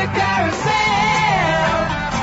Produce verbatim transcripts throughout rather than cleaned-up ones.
the carousel.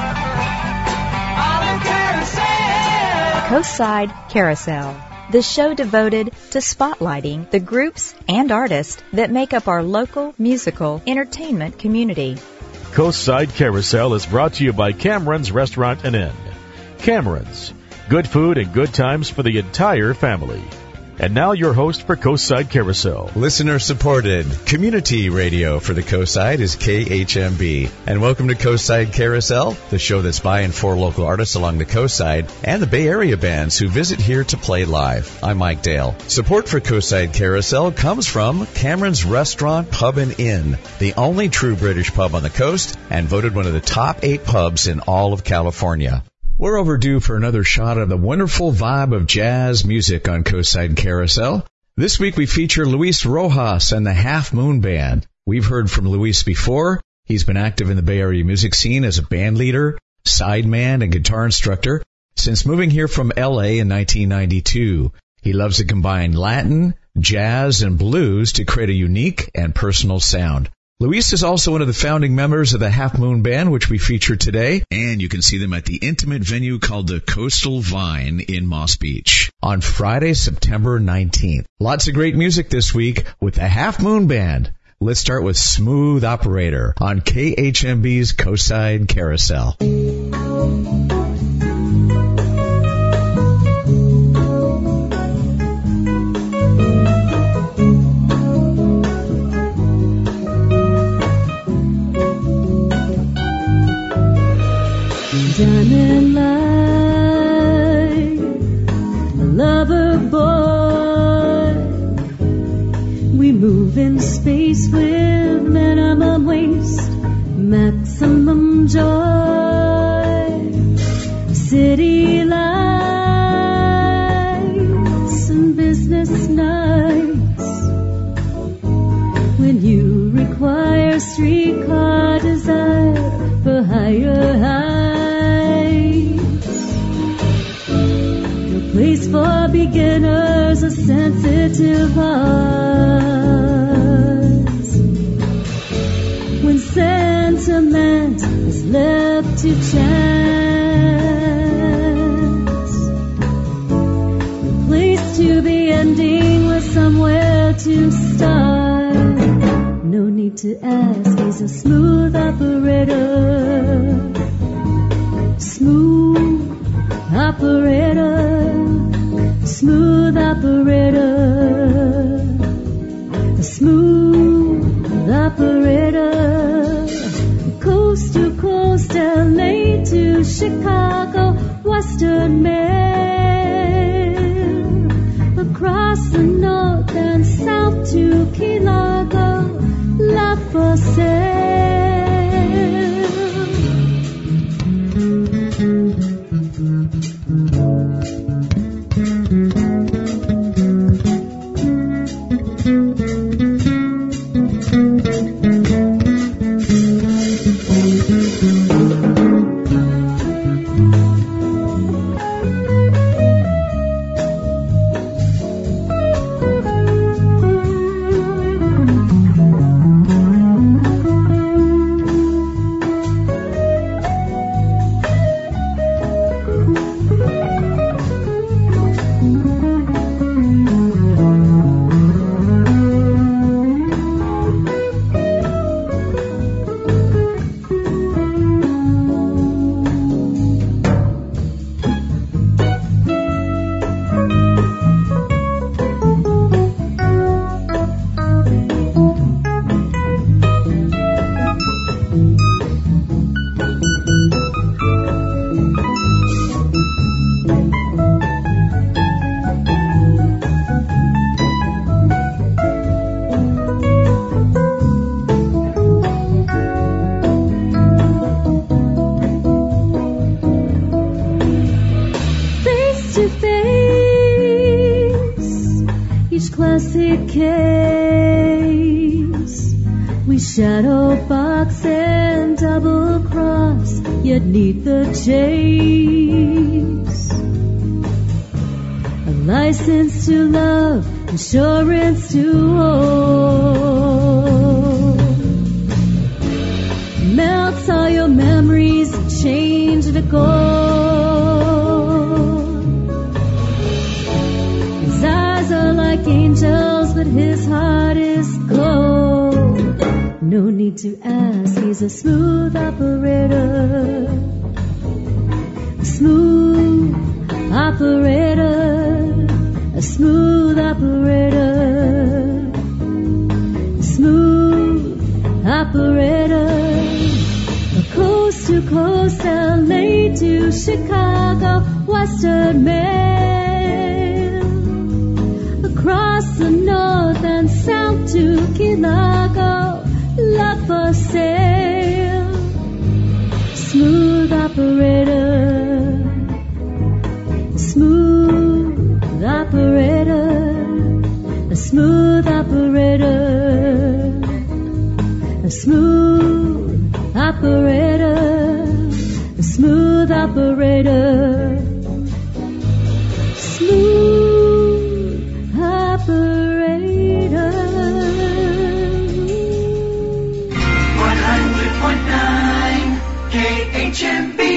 On the carousel. Coastside Carousel, the show devoted to spotlighting the groups and artists that make up our local musical entertainment community. Coastside Carousel is brought to you by Cameron's Restaurant and Inn. Cameron's, good food and good times for the entire family. And now your host for Coastside Carousel. Listener supported community radio for the Coastside is K H M B. And welcome to Coastside Carousel, the show that's by and for local artists along the coastside and the Bay Area bands who visit here to play live. I'm Mike Dale. Support for Coastside Carousel comes from Cameron's Restaurant, Pub and Inn, the only true British pub on the coast and voted one of the top eight pubs in all of California. We're overdue for another shot of the wonderful vibe of jazz music on Coastside Carousel. This week we feature Luis Rojas and the Half Moon Band. We've heard from Luis before. He's been active in the Bay Area music scene as a band leader, sideman, and guitar instructor since moving here from L A in nineteen ninety-two. He loves to combine Latin, jazz, and blues to create a unique and personal sound. Luis is also one of the founding members of the Half Moon Band, which we feature today, and you can see them at the intimate venue called the Coastal Vine in Moss Beach on Friday, September nineteenth. Lots of great music this week with the Half Moon Band. Let's start with Smooth Operator on K H M B's Coastside Carousel. Diamond light, lover boy. We move in space with minimum waste, maximum joy. City lights and business nights. When you require streetcar desire for higher heights. Place for beginners, a sensitive hearts. When sentiment is left to chance, a place to be ending with somewhere to start. No need to ask, he's a smooth operator. Smooth operator. Smooth operator, the smooth operator, coast to coast, L A to Chicago, Western Mail, across the north and south to Key Largo, La Fosse. Shadow box and double cross, yet need the chase. A license to love, insurance to hold. melts all your memories and change to gold. His eyes are like angels, but his heart is cold. No need to ask, he's a smooth operator. A smooth operator. A smooth operator. A smooth operator. A coast to coast, L A to Chicago, Western Mail. Across the north and south to Key Largo, love for sale. Smooth operator. Smooth operator. A smooth operator. A smooth operator. A smooth operator. Smooth operator. one hundred point nine K H M B.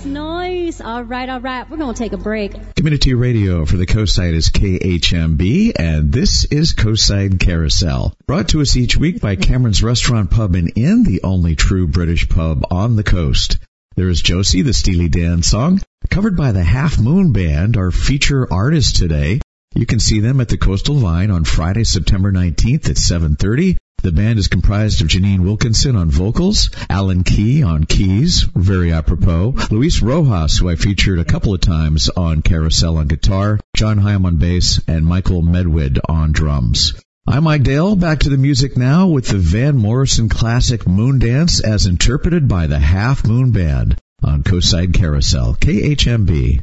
Nice, nice. All right, all right. We're going to take a break. Community radio for the Coastside is K H M B, and this is Coastside Carousel. Brought to us each week by Cameron's Restaurant, Pub and Inn, the only true British pub on the coast. There is Josie, the Steely Dan song, covered by the Half Moon Band, our feature artist today. You can see them at the Coastal Vine on Friday, September nineteenth at seven thirty. The band is comprised of Janine Wilkinson on vocals, Alan Key on keys, very apropos, Luis Rojas, who I featured a couple of times on Carousel on guitar, John Hyam on bass, and Michael Medwid on drums. I'm Mike Dale, back to the music now with the Van Morrison classic Moon Dance as interpreted by the Half Moon Band on Coastside Carousel, K H M B.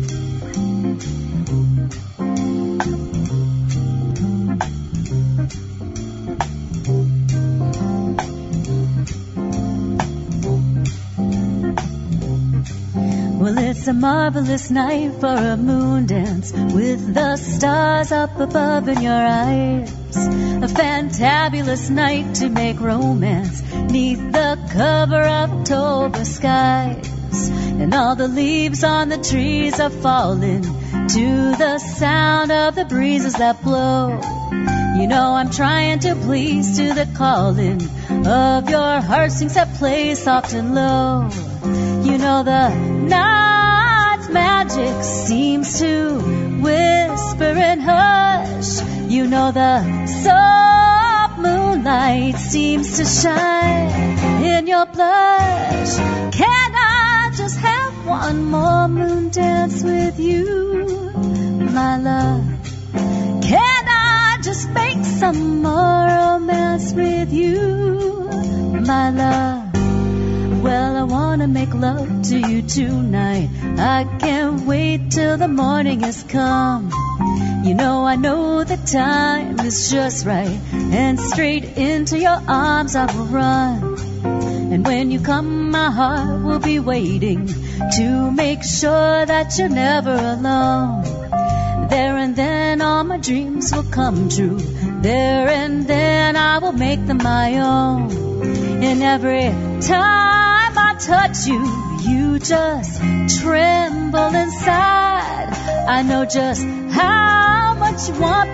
Well, it's a marvelous night for a moon dance with the stars up above in your eyes. A fantabulous night to make romance neath the cover of October skies. And all the leaves on the trees are falling to the sound of the breezes that blow. You know I'm trying to please to the calling of your heartstrings that play soft and low. You know the night's magic seems to whisper and hush. You know the soft moonlight seems to shine in your blush. Can I just have one more moon dance with you, my love? Can I just make some more romance with you, my love? Well, I want to make love to you tonight. I can't wait till the morning has come. You know, I know the time is just right, and straight into your arms I will run. And when you come, my heart will be waiting to make sure that you're never alone. There and then all my dreams will come true. There and then I will make them my own. And every time I touch you, you just tremble inside. I know just how much you want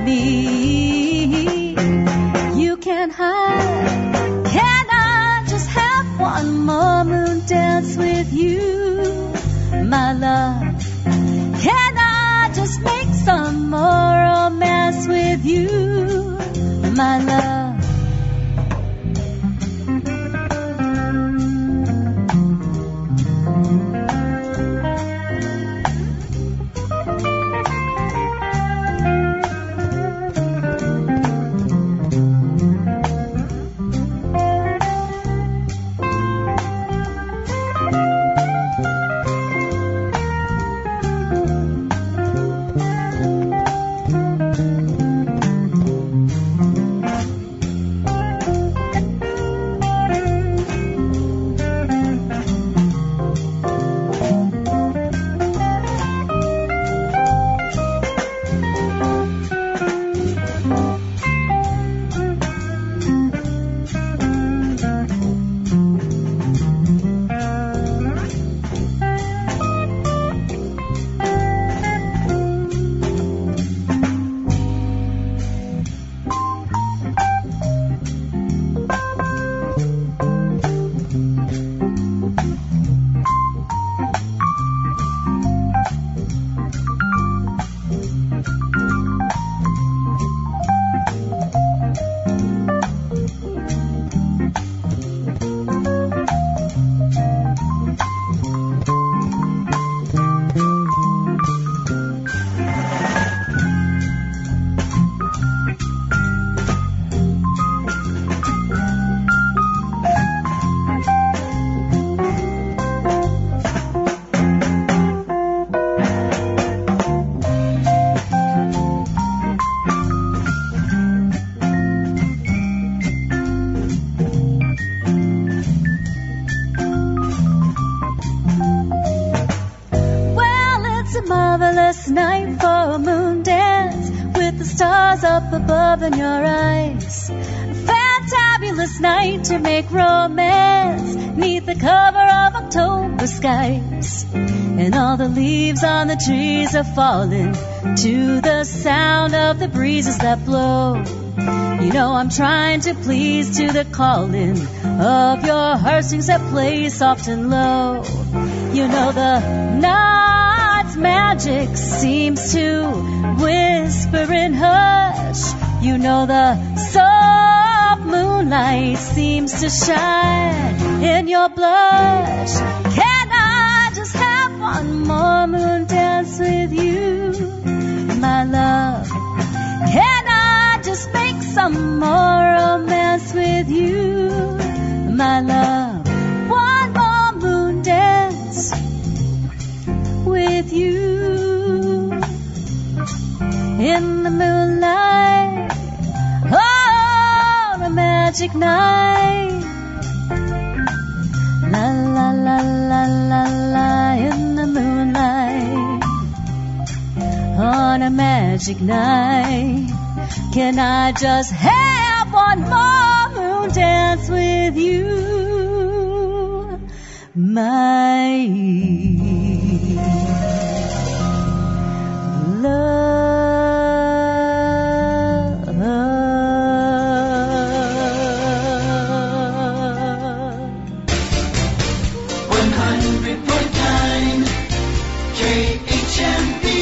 me. You can't hide. Can I just have one more moon dance with you, my love? Can I just make some more romance with you, my love? In your eyes, fantastic fantabulous night to make romance 'neath the cover of October skies. And all the leaves on the trees are falling to the sound of the breezes that blow. You know I'm trying to please to the calling of your heartstrings that play soft and low. You know the night's magic seems to whisper and hush. You know the soft moonlight seems to shine in your blush. Can I just have one more moon dance with you, my love? Can I just make some more romance with you, my love? One more moon dance with you in the moonlight on a magic night. La la la la la la in the moonlight on a magic night. Can I just have one more moon dance with you, my love? one hundred point nine K H M B.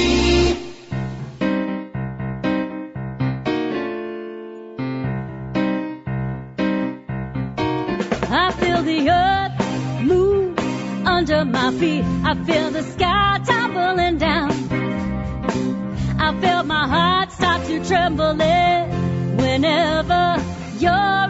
I feel the earth move under my feet. I feel the sky tumbling down. I feel my heart start to tremble whenever you're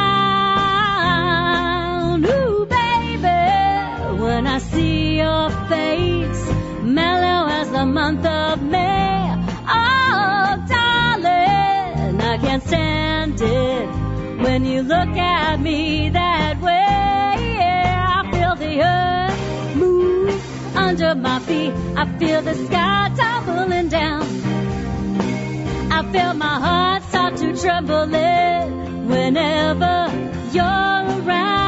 around. Ooh, baby, when I see your face, mellow as the month of May. Oh, darling, I can't stand it when you look at me that way. I feel the earth move under my feet. I feel the sky tumbling down. I feel my heart start to tremble whenever you're around.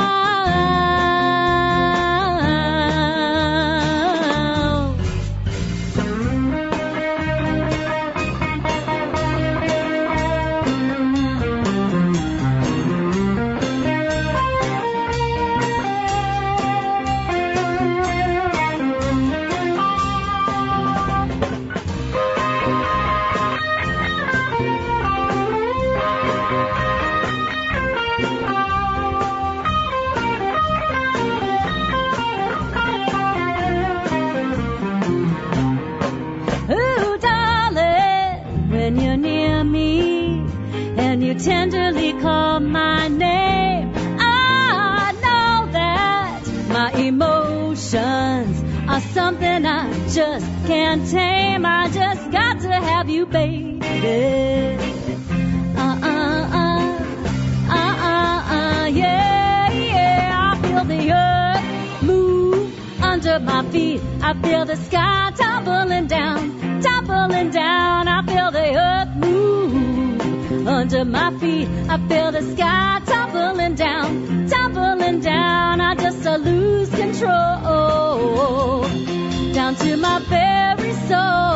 Tenderly call my name. I know that my emotions are something I just can't tame. I just got to have you, baby. Uh-uh-uh, uh-uh-uh, yeah, yeah. I feel the earth move under my feet. I feel the sky tumbling down, tumbling down. I feel the earth move under my feet. I feel the sky tumbling down, tumbling down. I just uh, lose control down to my very soul.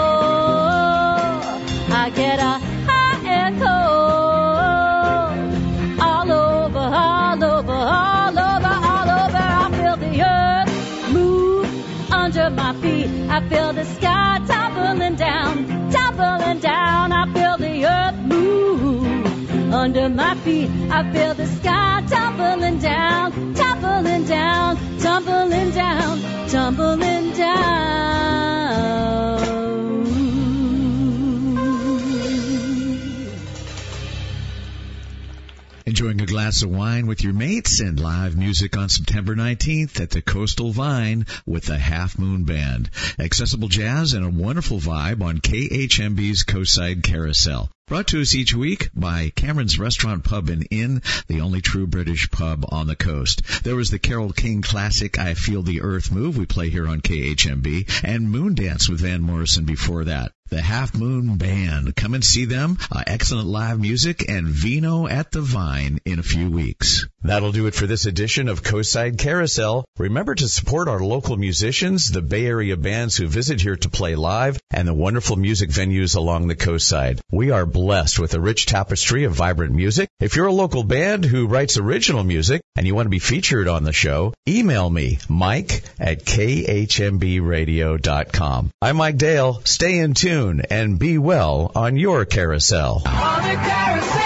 I get a high and cold all over, all over, all over, all over. I feel the earth move under my feet. I feel the sky tumbling down, tumbling down. I feel the earth move under my feet. I feel the sky tumbling down, tumbling down, tumbling down, tumbling down. Enjoying a glass of wine with your mates and live music on September nineteenth at the Coastal Vine with the Half Moon Band. Accessible jazz and a wonderful vibe on K H M B's Coastside Carousel. Brought to us each week by Cameron's Restaurant Pub and Inn, the only true British pub on the coast. There was the Carole King classic, I Feel the Earth Move, we play here on K H M B, and Moon Dance with Van Morrison before that. The Half Moon Band. Come and see them. Uh, excellent live music and vino at the Vine in a few weeks. That'll do it for this edition of Coastside Carousel. Remember to support our local musicians, the Bay Area bands who visit here to play live, and the wonderful music venues along the coastside. We are blessed with a rich tapestry of vibrant music. If you're a local band who writes original music and you want to be featured on the show, email me, Mike at K H M B radio dot com. I'm Mike Dale. Stay in tune and be well on your carousel. On the carousel.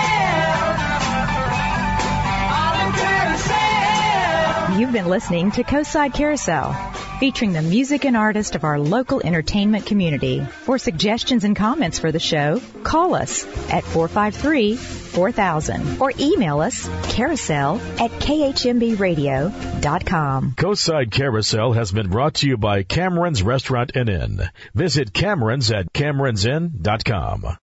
On the carousel. You've been listening to Coastside Carousel, featuring the music and artists of our local entertainment community. For suggestions and comments for the show, call us at four five three, four thousand or email us carousel at K H M B radio dot com. Coastside Carousel has been brought to you by Cameron's Restaurant and Inn. Visit Cameron's at Camerons Inn dot com.